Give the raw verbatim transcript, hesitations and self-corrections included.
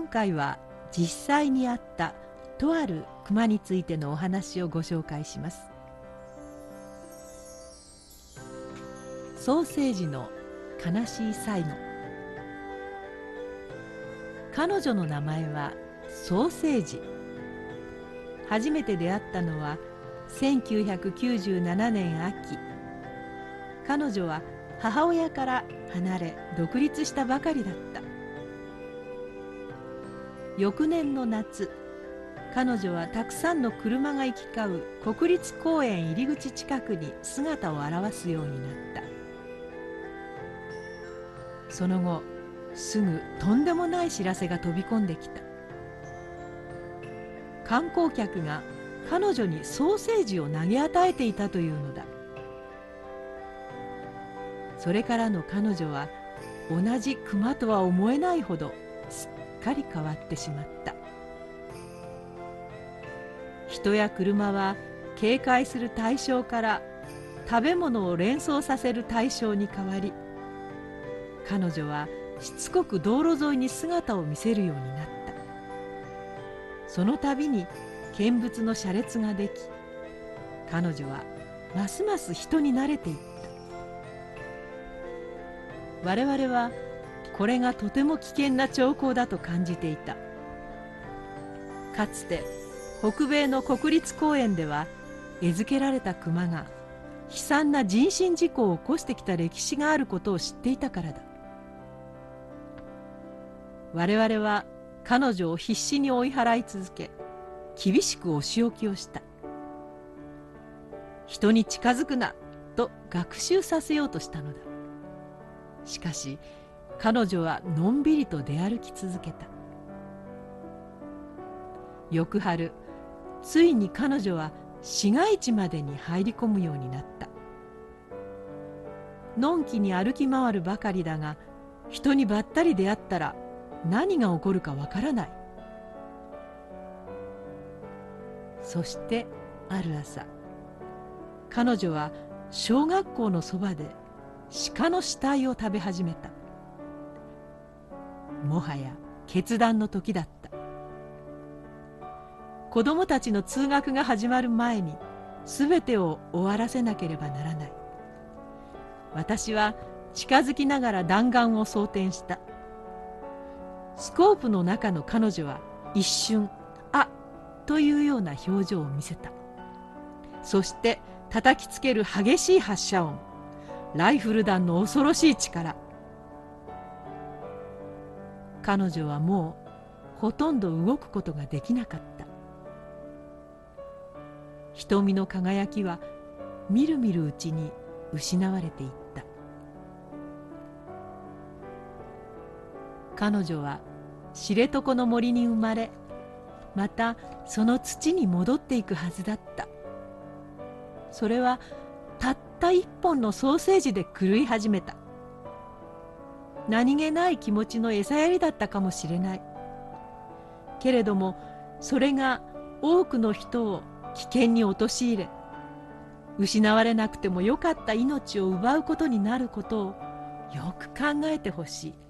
回は実際にあったとある熊についてのお話をご紹介します。ソーセージの悲しい最後。彼女の名前はソーセージ。初めて出会ったのはせんきゅうひゃくきゅうじゅうななねん秋。彼女は母親から離れ独立したばかりだった。翌年の夏、彼女はたくさんの車が行き交う国立公園入り口近くに姿を現すようになった。その後、すぐとんでもない知らせが飛び込んできた。観光客が彼女にソーセージを投げ与えていたというのだ。それからの彼女は同じ熊とは思えないほどすっかり変わってしまった。人や車は警戒する対象から食べ物を連想させる対象に変わり、彼女はしつこく道路沿いに姿を見せるようになった。その度に見物の車列ができ、彼女はますます人に慣れていった。我々はこれがとても危険な兆候だと感じていた。かつて北米の国立公園では餌付けられた熊が悲惨な人身事故を起こしてきた歴史があることを知っていたからだ。我々は彼女を必死に追い払い続け、厳しくお仕置きをした。人に近づくなと学習させようとしたのだ。しかし彼女はのんびりと出歩き続けた。翌春、ついに彼女は市街地までに入り込むようになった。のんきに歩き回るばかりだが、人にばったり出会ったら何が起こるかわからない。そしてある朝、彼女は小学校のそばで鹿の死体を食べ始めた。もはや決断の時だった。子供たちの通学が始まる前に全てを終わらせなければならない。私は近づきながら弾丸を装填した。スコープの中の彼女は一瞬、あというような表情を見せた。そして叩きつける激しい発射音、ライフル弾の恐ろしい力。彼女はもうほとんど動くことができなかった。瞳の輝きはみるみるうちに失われていった。彼女は知床の森に生まれ、またその土に戻っていくはずだった。それはたった一本のソーセージで狂い始めた。何気ない気持ちの餌やりだったかもしれない。けれどもそれが多くの人を危険に陥れ、失われなくてもよかった命を奪うことになることをよく考えてほしい。